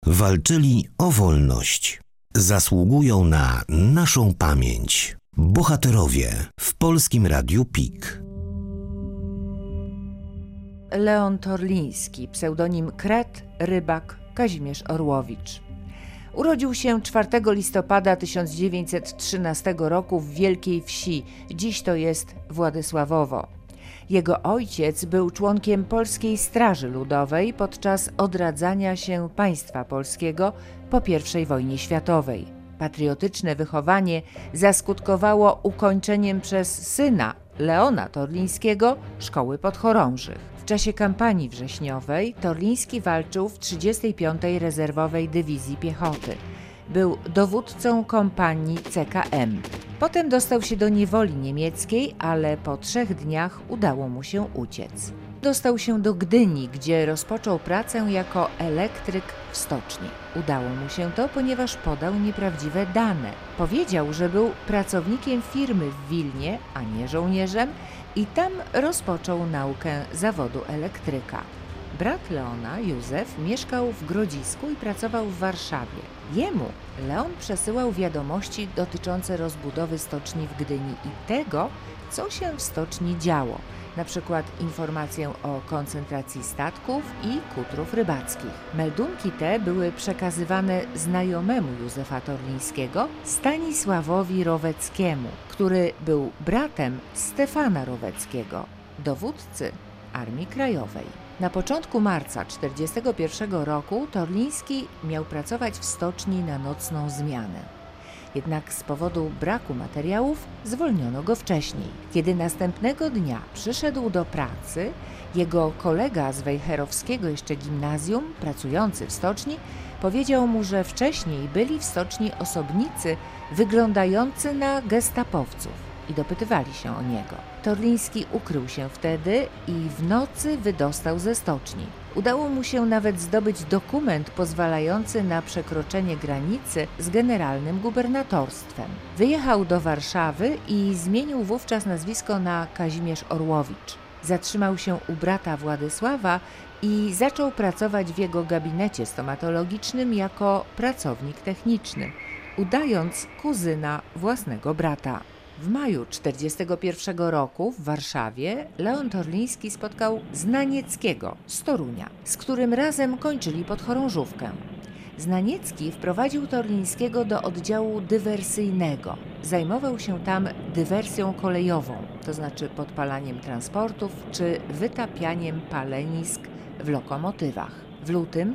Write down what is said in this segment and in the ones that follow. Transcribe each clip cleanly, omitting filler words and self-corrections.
Walczyli o wolność. Zasługują na naszą pamięć. Bohaterowie w Polskim Radiu PIK. Leon Torliński, pseudonim Kret, Rybak, Kazimierz Orłowicz. Urodził się 4 listopada 1913 roku w Wielkiej Wsi, dziś to jest Władysławowo. Jego ojciec był członkiem Polskiej Straży Ludowej podczas odradzania się państwa polskiego po I wojnie światowej. Patriotyczne wychowanie zaskutkowało ukończeniem przez syna Leona Torlińskiego szkoły podchorążych. W czasie kampanii wrześniowej Torliński walczył w 35. Rezerwowej Dywizji Piechoty. Był dowódcą kompanii CKM. Potem dostał się do niewoli niemieckiej, ale po 3 dniach udało mu się uciec. Dostał się do Gdyni, gdzie rozpoczął pracę jako elektryk w stoczni. Udało mu się to, ponieważ podał nieprawdziwe dane. Powiedział, że był pracownikiem firmy w Wilnie, a nie żołnierzem, i tam rozpoczął naukę zawodu elektryka. Brat Leona, Józef, mieszkał w Grodzisku i pracował w Warszawie. Jemu Leon przesyłał wiadomości dotyczące rozbudowy stoczni w Gdyni i tego, co się w stoczni działo, na przykład informację o koncentracji statków i kutrów rybackich. Meldunki te były przekazywane znajomemu Józefa Torlińskiego, Stanisławowi Roweckiemu, który był bratem Stefana Roweckiego, dowódcy Armii Krajowej. Na początku marca 1941 roku Torliński miał pracować w stoczni na nocną zmianę. Jednak z powodu braku materiałów zwolniono go wcześniej. Kiedy następnego dnia przyszedł do pracy, jego kolega z wejherowskiego jeszcze gimnazjum, pracujący w stoczni, powiedział mu, że wcześniej byli w stoczni osobnicy wyglądający na gestapowców i dopytywali się o niego. Torliński ukrył się wtedy i w nocy wydostał ze stoczni. Udało mu się nawet zdobyć dokument pozwalający na przekroczenie granicy z generalnym gubernatorstwem. Wyjechał do Warszawy i zmienił wówczas nazwisko na Kazimierz Orłowicz. Zatrzymał się u brata Władysława i zaczął pracować w jego gabinecie stomatologicznym jako pracownik techniczny, udając kuzyna własnego brata. W maju 1941 roku w Warszawie Leon Torliński spotkał Znanieckiego z Torunia, z którym razem kończyli podchorążówkę. Znaniecki wprowadził Torlińskiego do oddziału dywersyjnego. Zajmował się tam dywersją kolejową, to znaczy podpalaniem transportów czy wytapianiem palenisk w lokomotywach. W lutym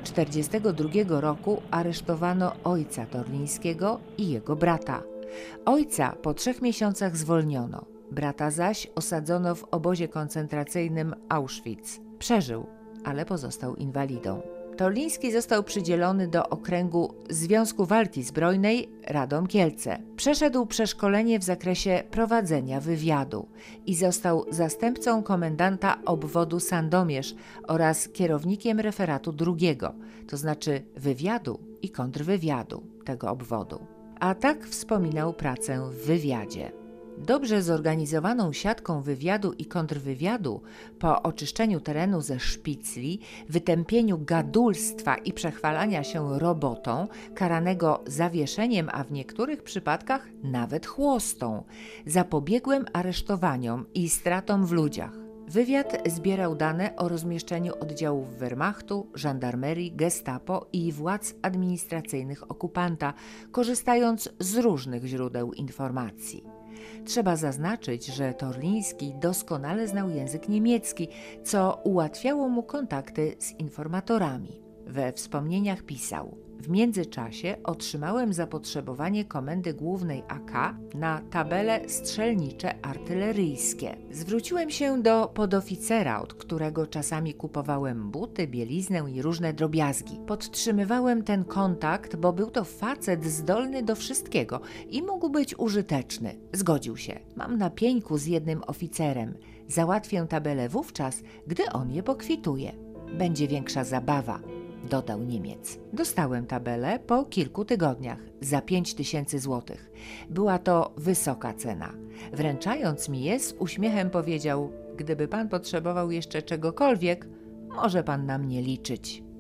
1942 roku aresztowano ojca Torlińskiego i jego brata. Ojca po 3 miesiącach zwolniono, brata zaś osadzono w obozie koncentracyjnym Auschwitz. Przeżył, ale pozostał inwalidą. Torliński został przydzielony do okręgu Związku Walki Zbrojnej Radom-Kielce. Przeszedł przeszkolenie w zakresie prowadzenia wywiadu i został zastępcą komendanta obwodu Sandomierz oraz kierownikiem referatu drugiego, to znaczy wywiadu i kontrwywiadu tego obwodu. A tak wspominał pracę w wywiadzie. Dobrze zorganizowaną siatką wywiadu i kontrwywiadu, po oczyszczeniu terenu ze szpicli, wytępieniu gadulstwa i przechwalania się robotą, karanego zawieszeniem, a w niektórych przypadkach nawet chłostą, zapobiegłem aresztowaniom i stratom w ludziach. Wywiad zbierał dane o rozmieszczeniu oddziałów Wehrmachtu, żandarmerii, gestapo i władz administracyjnych okupanta, korzystając z różnych źródeł informacji. Trzeba zaznaczyć, że Torliński doskonale znał język niemiecki, co ułatwiało mu kontakty z informatorami. We wspomnieniach pisał: w międzyczasie otrzymałem zapotrzebowanie Komendy Głównej AK na tabele strzelnicze artyleryjskie. Zwróciłem się do podoficera, od którego czasami kupowałem buty, bieliznę i różne drobiazgi. Podtrzymywałem ten kontakt, bo był to facet zdolny do wszystkiego i mógł być użyteczny. Zgodził się. Mam na pieńku z jednym oficerem. Załatwię tabelę wówczas, gdy on je pokwituje. Będzie większa zabawa, dodał Niemiec. Dostałem tabelę po kilku tygodniach za 5000 złotych. Była to wysoka cena. Wręczając mi je, z uśmiechem powiedział: gdyby pan potrzebował jeszcze czegokolwiek, może pan na mnie liczyć.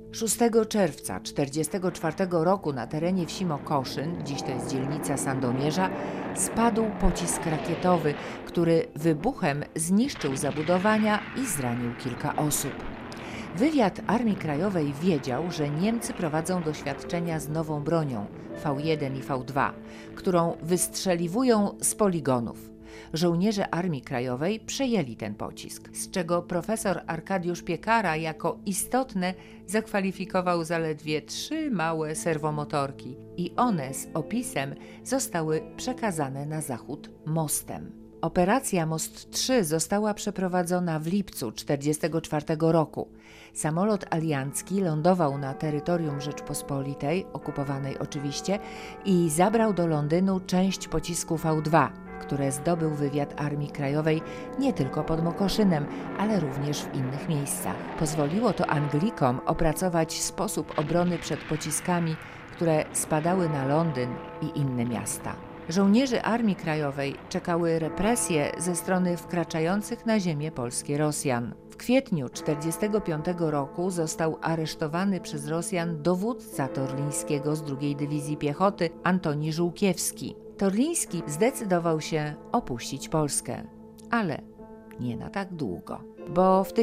6 czerwca 1944 roku na terenie wsi Mokoszyn, dziś to jest dzielnica Sandomierza, spadł pocisk rakietowy, który wybuchem zniszczył zabudowania i zranił kilka osób. Wywiad Armii Krajowej wiedział, że Niemcy prowadzą doświadczenia z nową bronią V1 i V2, którą wystrzeliwują z poligonów. Żołnierze Armii Krajowej przejęli ten pocisk, z czego profesor Arkadiusz Piekara jako istotne zakwalifikował zaledwie 3 małe serwomotorki i one z opisem zostały przekazane na zachód mostem. Operacja Most 3 została przeprowadzona w lipcu 1944 roku. Samolot aliancki lądował na terytorium Rzeczpospolitej, okupowanej oczywiście, i zabrał do Londynu część pocisku V2, które zdobył wywiad Armii Krajowej nie tylko pod Mokoszynem, ale również w innych miejscach. Pozwoliło to Anglikom opracować sposób obrony przed pociskami, które spadały na Londyn i inne miasta. Żołnierzy Armii Krajowej czekały represje ze strony wkraczających na ziemię polskie Rosjan. W kwietniu 1945 roku został aresztowany przez Rosjan dowódca Torlińskiego z II Dywizji Piechoty Antoni Żółkiewski. Torliński zdecydował się opuścić Polskę, ale nie na tak długo, bo w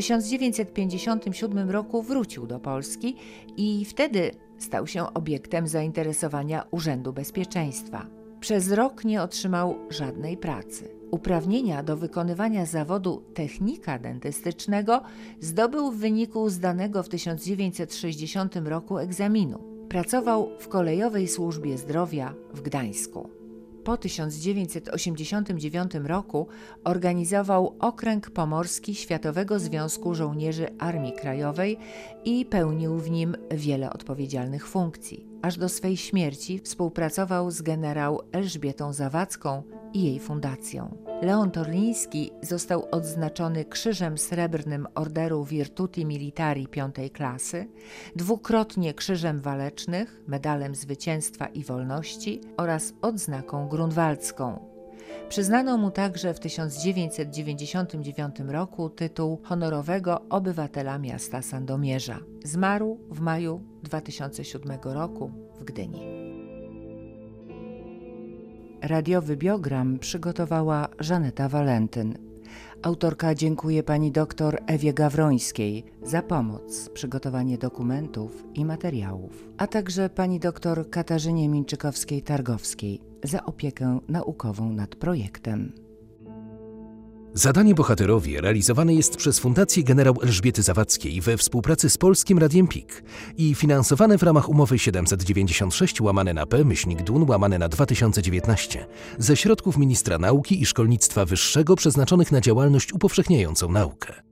1957 roku wrócił do Polski i wtedy stał się obiektem zainteresowania Urzędu Bezpieczeństwa. Przez rok nie otrzymał żadnej pracy. Uprawnienia do wykonywania zawodu technika dentystycznego zdobył w wyniku zdanego w 1960 roku egzaminu. Pracował w Kolejowej Służbie Zdrowia w Gdańsku. Po 1989 roku organizował Okręg Pomorski Światowego Związku Żołnierzy Armii Krajowej i pełnił w nim wiele odpowiedzialnych funkcji. Aż do swej śmierci współpracował z generał Elżbietą Zawadzką i jej fundacją. Leon Torliński został odznaczony Krzyżem Srebrnym Orderu Virtuti Militari 5. klasy, dwukrotnie Krzyżem Walecznych, Medalem Zwycięstwa i Wolności oraz odznaką grunwaldzką. Przyznano mu także w 1999 roku tytuł honorowego obywatela miasta Sandomierza. Zmarł w maju 2007 roku w Gdyni. Radiowy biogram przygotowała Żaneta Walentyn. Autorka dziękuję pani dr Ewie Gawrońskiej za pomoc, przygotowanie dokumentów i materiałów, a także pani dr Katarzynie Minczykowskiej-Targowskiej za opiekę naukową nad projektem. Zadanie Bohaterowie realizowane jest przez Fundację Generał Elżbiety Zawadzkiej we współpracy z Polskim Radiem PIK i finansowane w ramach umowy 796/P/DUN/2019 ze środków Ministra Nauki i Szkolnictwa Wyższego przeznaczonych na działalność upowszechniającą naukę.